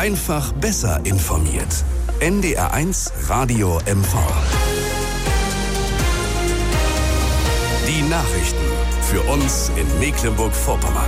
Einfach besser informiert. NDR1 Radio MV. Die Nachrichten für uns in Mecklenburg-Vorpommern.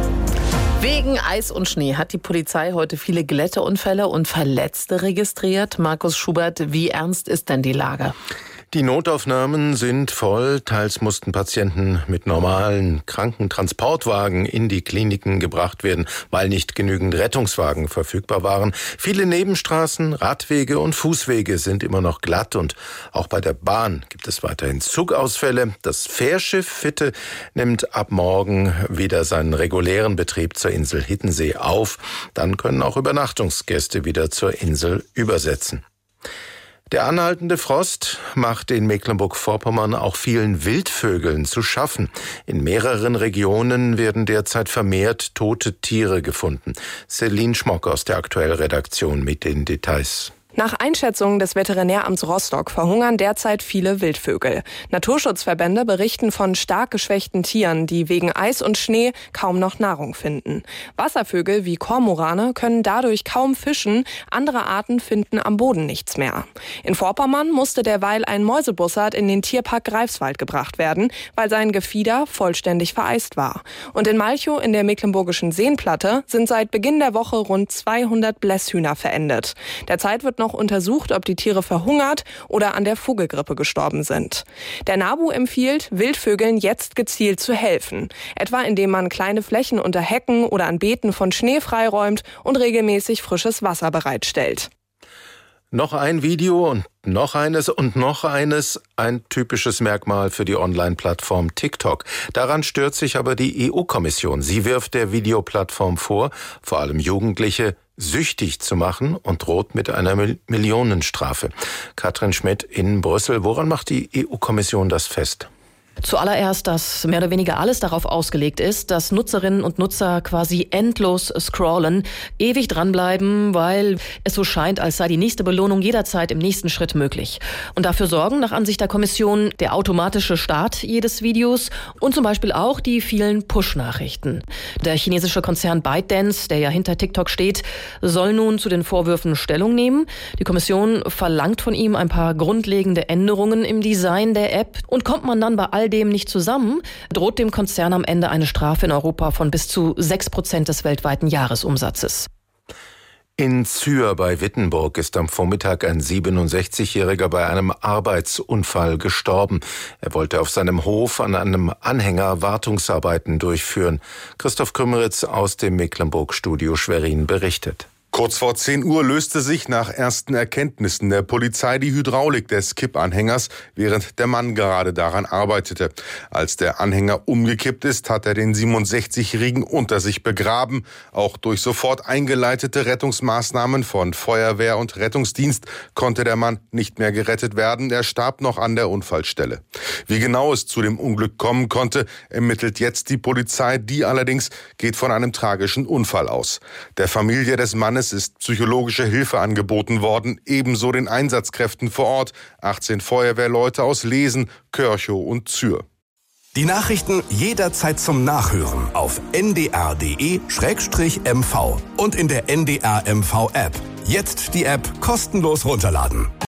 Wegen Eis und Schnee hat die Polizei heute viele Glätteunfälle und Verletzte registriert. Markus Schubert, wie ernst ist denn die Lage? Die Notaufnahmen sind voll. Teils mussten Patienten mit normalen Krankentransportwagen in die Kliniken gebracht werden, weil nicht genügend Rettungswagen verfügbar waren. Viele Nebenstraßen, Radwege und Fußwege sind immer noch glatt und auch bei der Bahn gibt es weiterhin Zugausfälle. Das Fährschiff Witte nimmt ab morgen wieder seinen regulären Betrieb zur Insel Hiddensee auf. Dann können auch Übernachtungsgäste wieder zur Insel übersetzen. Der anhaltende Frost macht in Mecklenburg-Vorpommern auch vielen Wildvögeln zu schaffen. In mehreren Regionen werden derzeit vermehrt tote Tiere gefunden. Celine Schmock aus der Aktuell-Redaktion mit den Details. Nach Einschätzungen des Veterinäramts Rostock verhungern derzeit viele Wildvögel. Naturschutzverbände berichten von stark geschwächten Tieren, die wegen Eis und Schnee kaum noch Nahrung finden. Wasservögel wie Kormorane können dadurch kaum fischen, andere Arten finden am Boden nichts mehr. In Vorpommern musste derweil ein Mäusebussard in den Tierpark Greifswald gebracht werden, weil sein Gefieder vollständig vereist war. Und in Malchow in der mecklenburgischen Seenplatte sind seit Beginn der Woche rund 200 Blässhühner verendet. Derzeit wird noch untersucht, ob die Tiere verhungert oder an der Vogelgrippe gestorben sind. Der NABU empfiehlt, Wildvögeln jetzt gezielt zu helfen, etwa indem man kleine Flächen unter Hecken oder an Beeten von Schnee freiräumt und regelmäßig frisches Wasser bereitstellt. Noch ein Video und noch eines und noch eines, ein typisches Merkmal für die Online-Plattform TikTok. Daran stört sich aber die EU-Kommission. Sie wirft der Videoplattform vor, vor allem Jugendliche süchtig zu machen und droht mit einer Millionenstrafe. Katrin Schmidt in Brüssel. Woran macht die EU-Kommission das fest? Zuallererst, dass mehr oder weniger alles darauf ausgelegt ist, dass Nutzerinnen und Nutzer quasi endlos scrollen, ewig dranbleiben, weil es so scheint, als sei die nächste Belohnung jederzeit im nächsten Schritt möglich. Und dafür sorgen, nach Ansicht der Kommission, der automatische Start jedes Videos und zum Beispiel auch die vielen Push-Nachrichten. Der chinesische Konzern ByteDance, der ja hinter TikTok steht, soll nun zu den Vorwürfen Stellung nehmen. Die Kommission verlangt von ihm ein paar grundlegende Änderungen im Design der App. Und kommt man dann bei all dem nicht zusammen, droht dem Konzern am Ende eine Strafe in Europa von bis zu 6% des weltweiten Jahresumsatzes. In Zür bei Wittenburg ist am Vormittag ein 67-Jähriger bei einem Arbeitsunfall gestorben. Er wollte auf seinem Hof an einem Anhänger Wartungsarbeiten durchführen. Christoph Krümmeritz aus dem Mecklenburg-Studio Schwerin berichtet. Kurz vor 10 Uhr löste sich nach ersten Erkenntnissen der Polizei die Hydraulik des Kippanhängers, während der Mann gerade daran arbeitete. Als der Anhänger umgekippt ist, hat er den 67-Jährigen unter sich begraben. Auch durch sofort eingeleitete Rettungsmaßnahmen von Feuerwehr und Rettungsdienst konnte der Mann nicht mehr gerettet werden. Er starb noch an der Unfallstelle. Wie genau es zu dem Unglück kommen konnte, ermittelt jetzt die Polizei. Die allerdings geht von einem tragischen Unfall aus. Der Familie des Mannes ist psychologische Hilfe angeboten worden, ebenso den Einsatzkräften vor Ort, 18 Feuerwehrleute aus Lesen, Körchow und Zür. Die Nachrichten jederzeit zum Nachhören auf ndr.de/mv und in der NDR MV App. Jetzt die App kostenlos runterladen.